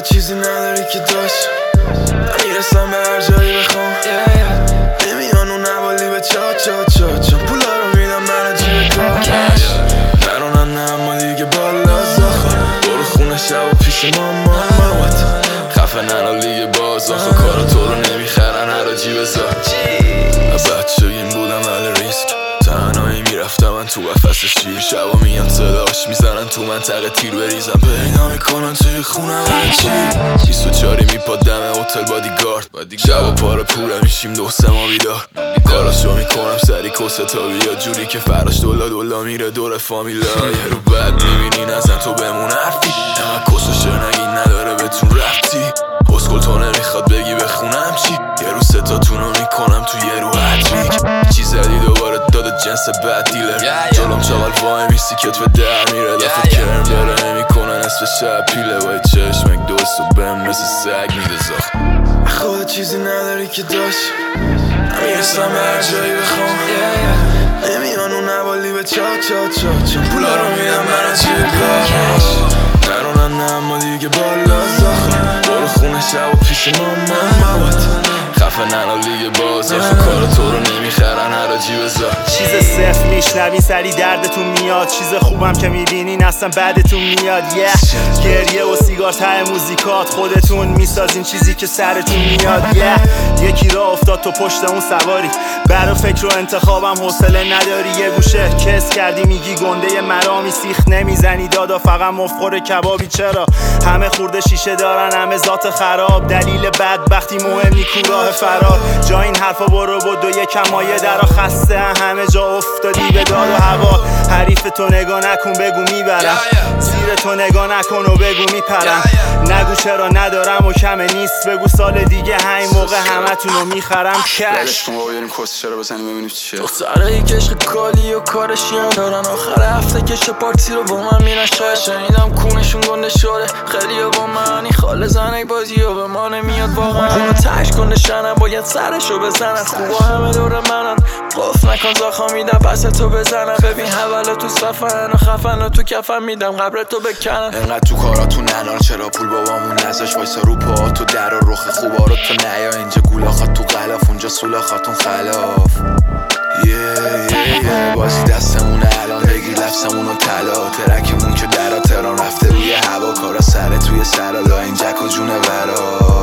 چیزی نداری که داشت میرسم به هر جایی بخوام نمیان اون نوالی به چا پولا رو میدم من جیب کاش نرونن نه اما دیگه بالا زاخه برو خونه شب و پیش مامات خفه ننو لیگ باز آخه کارا تو رو نمیخرن هر جیب زا بچگیم بودم اهل ریسک تنهایی میرفتم من تو قفس شیر شبا میان صداش میزنن تو منطقه تیر بریزم پیدا میکنن توی خونم هرچی 24 میپاد دم هتل بادیگارد شبا پاره پوره میشیم دو سه ما بیدار کاراشو میکنم سری کسه تا بیا جوری که فراش دولا میره دور فامیلا یه رو بد میبینی نزن تو بمون حرفی اما کسو شنگی نداره بهتون رفتی پسکل تو نمیخواد بگی بخونم چی یه رو ستاتونو میکنم تو یه رو هتریک چی زدی دوباره داده جنس بد دیلر جلوم چاقل وای میسی کتف در میره دفت کرم داره نمیکنن نصف شب پیله وای چشمک دوست و بهم مثل سگ میده زخ خود چیزی نداری که داشت میرسم به هر جایی بخوام نمیان اون نوالی به چا پولا رو میدم من از جیب کاش نرونن نه اما دیگه بالا زاخه برو خونه شب و پیش مامات خفه ننو لیگ باز آخه کار تو رو نمیخرن هر جیب زا چیز صفر میشنوین سری دردتون میاد چیز خوبم که میبینین اصلا بعدتون میاد گریه و سیگار ته موزیکات خودتون میسازین چیزی که سرتون میاد یکی را افتاد تو پشت اون سواری برا فکر و انتخابم حوصله نداری یه گوشه کس کردی میگی گنده مرامی سیخ نمیزنی دادا فقط مفخور کبابی چرا همه خورده شیشه دارن همه ذات خراب دلیل بدبختی مهم نیکو راه فرار جا این حرفا برو بود و یکم مایه درا خسته همه جا افتادی به داد و هوا حریف تو نگاه نکن بگو میبرم زیر تو نگاه نکن و بگو میپرم نگو چرا ندارم و کمه نیست بگو سال دیگه همین موقع همتونو میخرم کش بریم کس چرا بزنیم ببینیم چیه دخترایی که عشق کالی و کارشیان دارن آخر هفته کش پارتی رو با من میرن شاید شنیدم کونشون گنده شده خیلی با منی خاله زنک بازی و به ما نمیاد واقعا اونو تش کنده شنم باید سرشو بزنن خوبا همه دور منن قف نکن زاخا میدم پس تو بزنم ببین حوالا تو صفن و خفن و تو کفن میدم قبر تو بکنن انقدر تو کاراتون ننان چرا پول بابامون نزاش وایسا رو پا تو در و رخ خوبا رو تو نیا اینجا گولاخات تو غلاف اونجا سولاخاتون خلاف بازی دستمونه الان بگیر لفظمونو طلا ترکمون که درا تران رفته روی هوا کارا سر توی سرالا این جک و جونه برا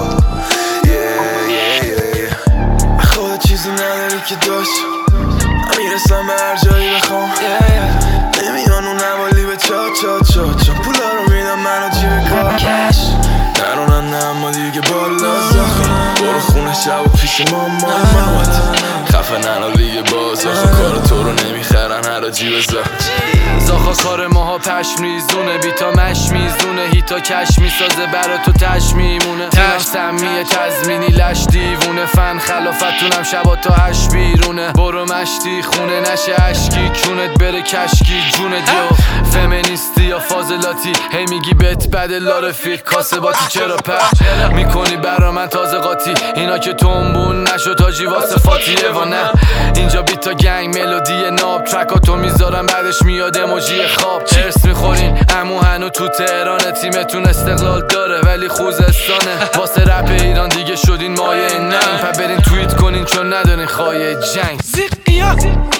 خود چیزی نداری که داشت میرسم به هر جایی بخوام نمیان اون نوالی به چا پولا رو میدم من جیب کاش نرونن نه اما دیگه بالا زاخه برو خونه شب و پیش مامات خفه ننو لیگ باز آخه کار تو رو نمیخرن هر جیب زا زاخا کار ماها پشم ریزونه بیتا مش میزونه هیتا کش میسازه برا تو تش میمونه تیمش سمیه تزمینی لش دیوونه فن خلافتونم شبا تا 8 بیرونه برو مشتی خونه نشه عشقی کونت بره کشکی جونه دیو فمینیستی یا فاضلاتی هی میگی بهت بده لارفیق کاسباتی چرا پر میکنی برا من تازه قاطی اینا که تنبون نشو تاجی واسه فاتیه و نه اینجا بیتا گنگ ملودی ناب ترکاتو میذارم بعدش میاد اموجی خواب چرس میخورین امو هنو تو تهرانه تیمتون استقلال داره ولی خوزستانه واسه رپ ایران دیگه شدین مایه ننگ پا برین توییت کنین چون ندارین خواهی جنگ